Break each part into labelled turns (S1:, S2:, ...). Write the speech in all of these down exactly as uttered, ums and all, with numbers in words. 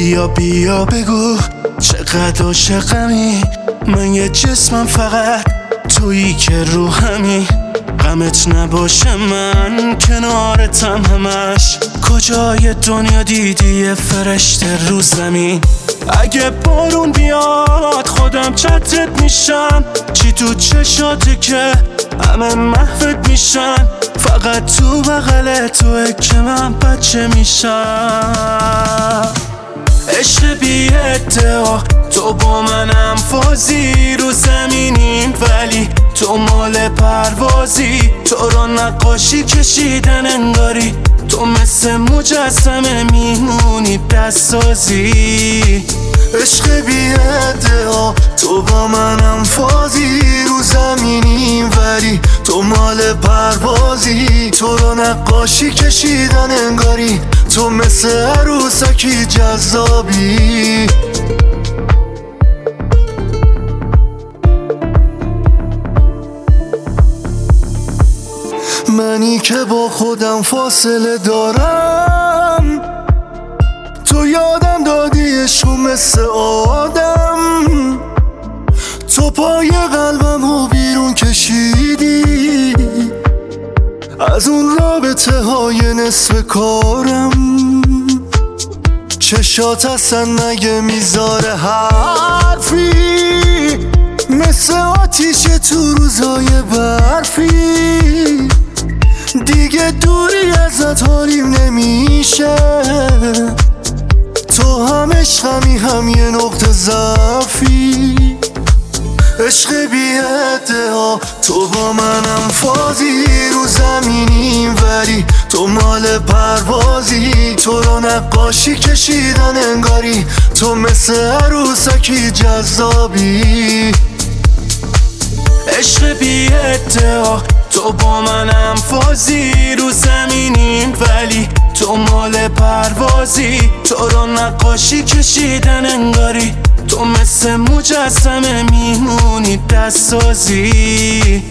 S1: بیا بیا بگو چقدر عاشقمی، من یه جسمم فقط تویی که روحمی. غمت نباشه من کنارتم همش، کجای دنیا دیدی یه فرشته رو زمین؟ اگه بارون بیاد خودم چترت میشم، چی تو چشاته که همه محوت میشن، فقط تو بغل توه که من بچه میشم. عشق بی ادعا تو با منم فازی، رو زمینیم ولی تو مال پروازی، تو رو نقاشی کشیدن انگاری، تو مثل مجسمه میمونی دستسازی.
S2: عشق بی ادعا تو با منم فازی، رو زمینیم ولی تو مال پروازی، تو رو نقاشی کشیدن انگاری، تو مثل عروسکی جذابی. منی که با خودم فاصله دارم، تو یادم دادی عشقو مثل آدم، تو پای قلبم و بیرون کشیدی از اون رابطه های نصف کارم. چشات هستن مگه میذاره حرفی، مثل آتیش تو روزای برفی، دیگه دوری ازت حالیم نمیشه، تو هم عشقمی هم یه نقطه ضعفی. عشق بی ادعا تو با منم فازی، رو زمینیم ولی تو مال پروازی، تو رو نقاشی کشیدن انگاری، تو مثل عروسکی جذابی.
S1: عشق بی ادعا تو با منم فازی، رو زمینیم ولی تو مال پروازی، تو رو نقاشی کشیدن انگاری، تو مثل مجسمه میمونی دستسازی.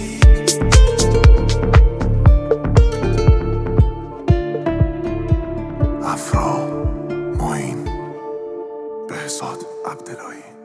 S2: افرا معین، بهزاد عبداللهی.